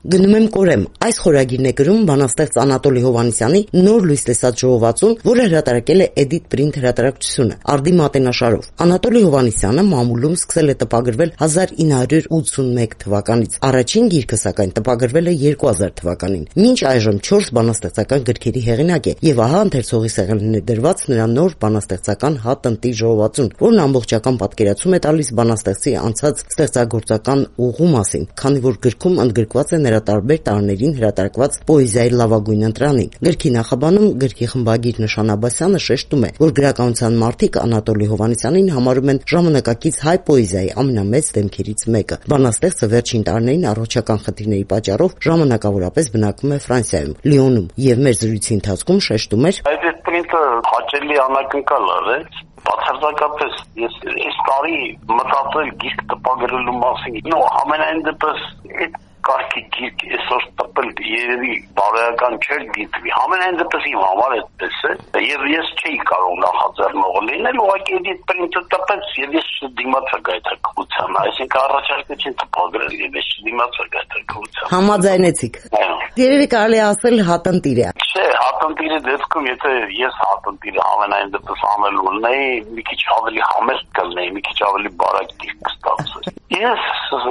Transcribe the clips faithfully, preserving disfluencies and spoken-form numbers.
Գնում եմ կորեմ, այս խորագիրն է գրում բանաստեղծ Անատոլի Հովհաննիսյանի նոր լույս տեսած ժողովածուն, որը հրատարակել է Edit Print հրատարակչությունը, արդի մատենաշարով։ Անատոլի Հովհաննիսյանը մամուլում սկսել է տպագրվել հազար ինը հարյուր ութսունմեկ թվականից, առաջին գիրքը սակայն տպագրվել է երկու հազար թվականին։ Մինչ այժմ չորս բանաստեղծական գրքերի հեղինակ է, եւ ահա ընթերցողի սեղանին է դրված նրա նոր բանաստեղծական հատնտի ժողովածուն, որն ամբողջական պատկերացում է տալիս բանաստեղծի անցած ստեղծագործական ուղու մասին, քանի որ գրքում ընդգրկված է նրա տարբեր տարիներին հրատարակված պոեզիայի լավագույն ընտրանին։ Գրքի նախաբանում գրքի խմբագիր Նշան Աբասյանը շեշտում է, որ գրականության մարդիկ Անատոլի Հովհաննիսյանին համարում են ժամանակակից հայ պոեզիայի ամենամեծ դեմքերից մեկը։ Բանաստեղծը վերջին տարիներին առողջական խնդիրների պատճառով ժամանակավորապես բնակվում է Ֆրանսիայում, Լիոնում, եւ մեր զրույցի ընթացքում շեշտում էր. Այդ պրինտը հաճելի անակնկալ արեց։ Բացարձակապես ես այս տարի մտածել գիրք տպագրելու մասին։ Նո, ամենայն դեպս այդ կարգի գիրք այսօր տպել երևի բարոյական չէր դիտվի։ Ամենայն դեպս իմ համար այդպես է, եւ ես չէի կարող նախաձեռնող լինել, ուղղակի Edit Print-ը տպեց եւ ես դիմացա գայթակղությանը, այսինքն առաջարկեցին տպագրել եւ ես դիմացա գայթակղությանը։ Համաձայնեցիք։ Երևի կարելի է ասել հատնտիր է։ Չէ, հատնտիրի դեպքում եթե ես հատնտիրը ամենայն դեպս անելու ունեի, մի քիչ ավելի համեստ կլինեի, մի քիչ ավելի բարակ գիրք կստացվեր։ Ես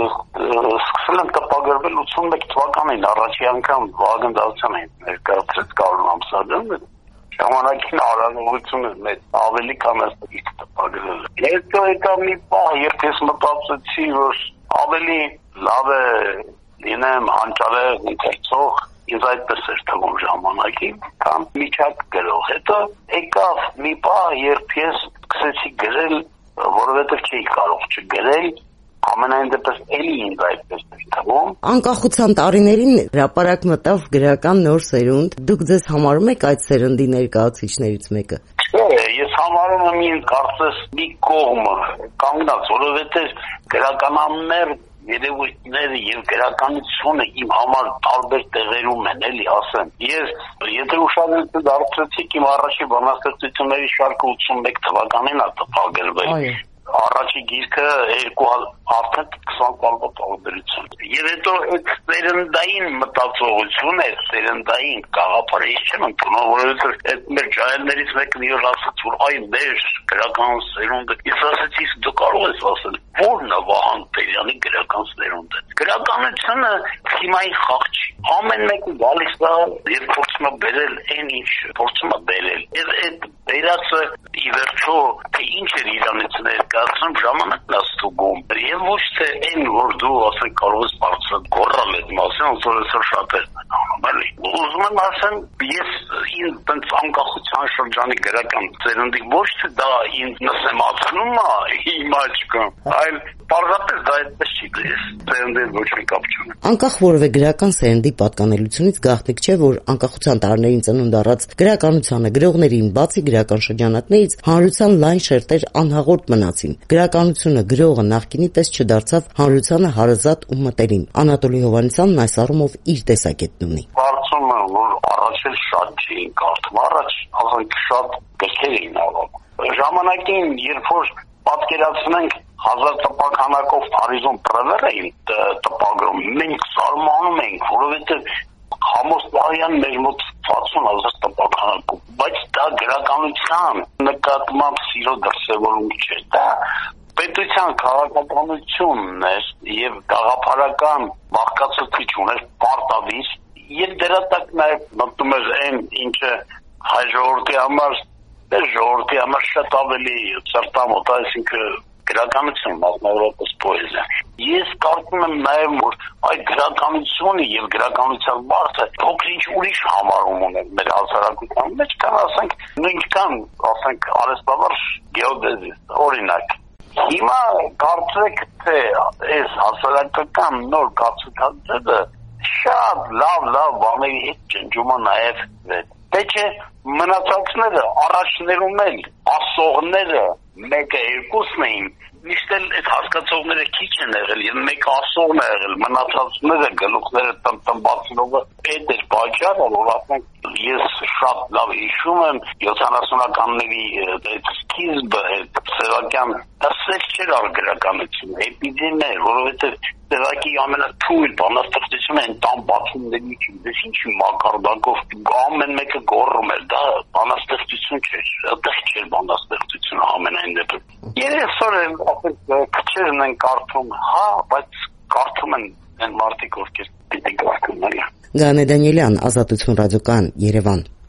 սկսել եմ տպագրել ութսունմեկ թվականին, առաջի անգամ վագնդացան են ներկայացրեց Կարոն Ամսադյանը, ժամանակին արարողությունը մեծ ավելի քան այս գիրք տպագրել։ Հետո եկա մի պահ, երբ ես մտածեցի, որ ավելի լավ է լինեմ հանճարեղ ընթերցող, ինձ այդպես էր թվում ժամանակին, կամ միջակ գրող։ Հետո եկավ մի պահ, երբ ես սկսեցի գրել, որովհետև չէի կարող չգրել, ամենայն դեպս էլի ինձ այդպես էր թվում։ Անկախության տարիներին հրապարակ մտավ գրական նոր սերունդ, դուք ձեզ համարում եք այդ սերնդի ներկայացուցիչներից մեկը։ Չէ, ես համարում եմ ինձ կարծես մի կողմը կանգնած, որովհետև գրականամներ երևույթները եւ գրականությունը իմ համար տարբեր տեղերում են, էլի ասեմ։ Ես եթե ուշադրություն դարձրեցիք, իմ առաջի բանաստեղծությունների շարքը ութսունմեկ թվականին է տպագրվել։ Առաջի գիրքը երկու արդեն քսան տարվա տարբերություն։ Եվ հետո այդ սերնդային մտածողությունը, սերնդային գաղափարը ես չեմ ընդունում, որովհետև այդ մեր ջահելներից մեկը մի օր ասաց, որ այ մեր գրական սերունդը, ես ասացի, դու կարող ես ասել, ո՞րն է Վահան Տերյանի գրական սերունդը։ Գրականությունը թիմային խաղ չի։ Ամեն մեկը գալիս է եւ փորձում է բերել այն ինչ փորձում է բերել։ Եվ այդ բերածը ի վերջո թե ինչ է իրանից ներկայացնում ժամանակն է ստուգում։ Եվ ոչ թե այն, որ դու ասենք կարող ես բարձր գոռալ այդ մասին, ոնց որ այսօր շատերն են անում, էլի։ Ուզում եմ ասեմ, ես ինձ տենց անկախության շրջանի գրական ծերնդի ոչ թե դա ինձ նսեմացնում է իմ աչքում, այլ պարզապես դա այդպես չի, ես ծերնդին ոչ մի կապ չունեմ։ Անկախ որևէ գրական սերնդի պատկանելությունից գաղտնիք չէ, որ անկախության տարիներին ծնունդ առած գրականությանը գրողներին բացի գրական շրջանակներից հանրության լայն շերտեր անհաղորդ մնացին։ Գրականությունը գրողը նախկինի պես չդարձավ հանրությանը հարազատ ու մտերիմ։ Անատոլի Հովհաննիսյանն այս առումով իր տեսակետն ունի։ Կարծում եմ, որ առաջ էլ շատ չէին կարդում, առաջ ասենք շատ գրքեր էին ավագ։ Ժամանակին, երբ որ պատկերացնենք հազար տպականակով Փարիզում պրևեր էին տպագրում, մենք զարմանում ենք, որովհետև Համոստարյան մեր մոտ վաթսուն հազար տպականակով, բայց դա գրականության նկատմամբ սիրո դրսևորում չէ, դա պետության քաղաքականությունն էր եւ գաղափարական բաղկացուցիչ ուներ պարտադիր, եւ դրա տակ նաեւ մտնում էր այն, ինչը հայ ժողովրդի համար, ժողովրդի համար շատ ավելի սրտամոտ, այսինքն գրականություն, մասնավորապես պոեզիա։ Ես կարծում եմ նաև, որ այդ գրականությունը եւ գրականության մարդը փոքր-ինչ ուրիշ համարում ունեն մեր հասարակության մեջ, քան ասենք նույնքան, ասենք արհեստավարժ գեոդեզիստ, օրինակ։ Հիմա կարծեք, թե այս հասարակական նոր կացուցածը շատ լավ-լավ բաների հետ ջնջում է նաև դե չէ մնացածները, առաջներում էլ ասողները մեկը երկուսն էին, միշտ էլ այդ հասկացողները քիչ են եղել, եւ մեկը ասողն է եղել, մնացածները գլուխները տնտմբացնողը այդ էր պատճառը, որ ասենք ես շատ լավ հիշում եմ յոթանասունականների այդ սկիզբը, այդ սևակյան դասեր չէր արգրականությունը, էպիդեմիա էր, որովհետեւ Սևակի ամենաթույլ բանաստեղծությունը են տան բացումների չգիտես ինչի մակարդակով ամեն մեկը գոռում էր, դա բանաստեղծություն չէր, այդտեղ չէր բանաստեղծությունը ամենայն դեպքում։ Երես օր ասենք քչերն են կարդում, հա, բայց կարդում են այն մարդիկ, ովքեր պիտի կարդում։ Գանե Դանիելյան, Ազատություն ռադիոկայան, Երևան։